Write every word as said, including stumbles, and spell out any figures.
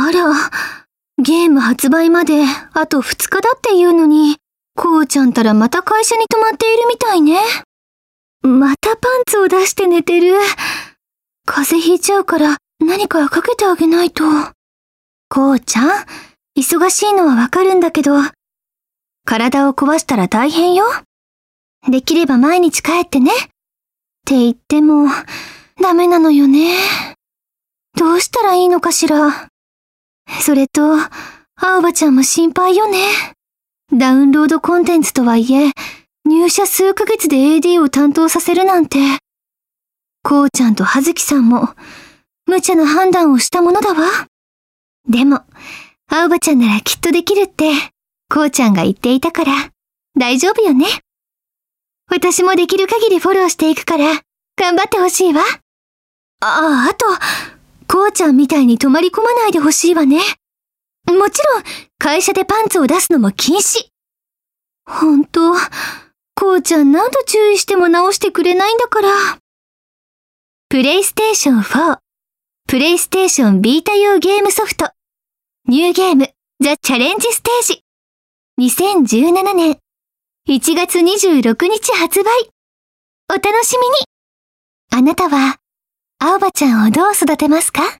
あら、ゲーム発売まであとふつかだっていうのに、こうちゃんたらまた会社に泊まっているみたいね。またパンツを出して寝てる。風邪ひいちゃうから何かかけてあげないと。こうちゃん、忙しいのはわかるんだけど、体を壊したら大変よ。できれば毎日帰ってね。って言っても、ダメなのよね。どうしたらいいのかしら。それと、青葉ちゃんも心配よね。ダウンロードコンテンツとはいえ、入社数ヶ月で エーディー を担当させるなんて。こうちゃんと葉月さんも、無茶な判断をしたものだわ。でも、青葉ちゃんならきっとできるって、こうちゃんが言っていたから、大丈夫よね。私もできる限りフォローしていくから、頑張ってほしいわ。ああ、あと、こうちゃんみたいに泊まり込まないでほしいわね。もちろん、会社でパンツを出すのも禁止。ほんと、こうちゃん何度注意しても直してくれないんだから。プレイステーションフォー、プレイステーションビータ用ゲームソフト、ニューゲーム、ザ・チャレンジステージ。にせんじゅうななねんいちがつにじゅうろくにち発売。お楽しみに。あなたは、青葉ちゃんをどう育てますか？